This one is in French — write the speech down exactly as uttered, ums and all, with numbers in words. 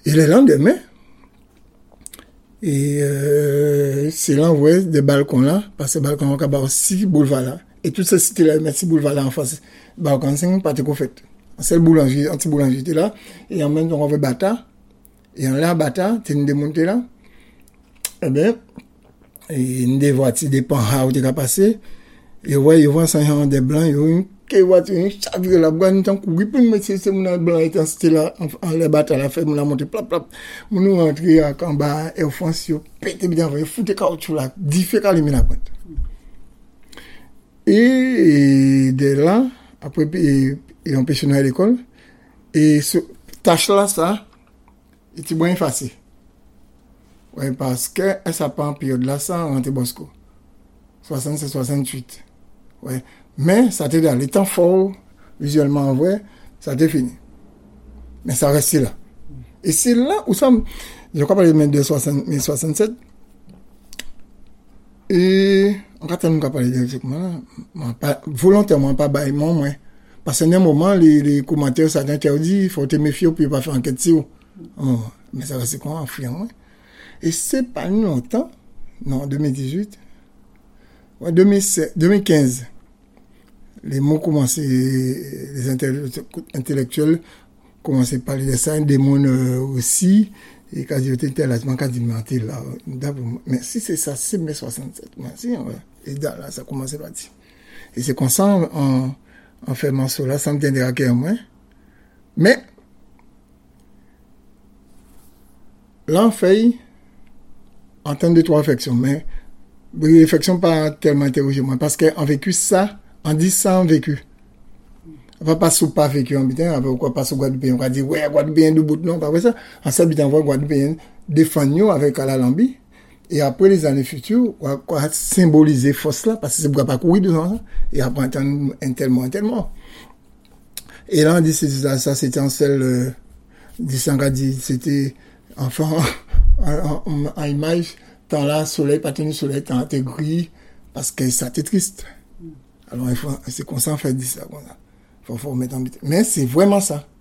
Et le lendemain, et euh, c'est l'envoi des balcons là, parce que le balcon là, il y a six boulevards là. Et toute cette cité là, il y a six boulevards là en face. Balcon cinq, pas de quoi fait. C'est le boulanger, anti-boulanger était là. Et en même temps, on va bata. Et en là, bata, t'es une démontée là. Eh bien, et une des voitures, des panha où t'es qu'à passer. Et ouais, ils voient ça, il y a des blancs, il y a une voiture, une chavire là, bois, une temps courir, puis me c'est mon blanc, et en c'était là, en les bata là, fait, mon a monté, plap, plap. Mon rentré à Kamba, et au fond, si on pète bien, il faut te caoutchouc là, diffé qu'à l'éliminer la pointe. Et de là, après, ils ont péché à l'école, et ce tâche là, ça, était bien facile. Ouais, parce que, ça pas en période là, ça, rentre Bosco. soixante-sept soixante-huit. Ouais. Mais, ça t'est dans les temps forts, visuellement en vrai, ça t'est fini. Mais ça reste là. Et c'est là où ça, je crois pas les de soixante-sept. Et, en fait, on ne peut pas parler directement, pas, volontairement, pas baillement, moi. Parce qu'à un moment, les, les commentaires, ça t'interdit, il faut te méfier pour ne pas faire enquête sur. Oh, mais ça reste quoi, en fouillant, moi. Et c'est pas longtemps, non, deux mille dix-huit, ouais, deux mille seize, deux mille quinze, les mots commençaient, les intellectuels commençaient à parler de ça, des mots aussi, et quand j'étais tellement quand ils mentaient là, mais si c'est ça, c'est mai soixante-sept, merci, ouais. Et là, ça commençait à dire. Et c'est comme ça, en, en fait, morceau là, ça me tiendra qu'à moi. Mais, là, on fait, en termes de trois affections, mais, les affections pas tellement interrogées, moi, parce qu'en vécu ça, on dit ça en vécu. On va pas sous pas vécu en bitin, on va pas sous Guadeloupe, on va dire, ouais, Guadeloupe, de bout, non, pas vrai ça. En s'habitant, on va Guadeloupe, défendre avec Alalambi. Et après les années futures, on va symboliser force là, parce que c'est pour pas courir devant ça. Et après, un tel mort, un tel mort. Et là, on dit, ça, ça c'était en seul, euh, dit, c'était, enfin, en, en, en image, tant là, soleil, pas tenu soleil, tant t'es gris, parce que ça t'est triste. Alors, il faut, c'est comme ça, on fait dire ça, comme ça. Faut, faut mettre en bête. Mais c'est vraiment ça.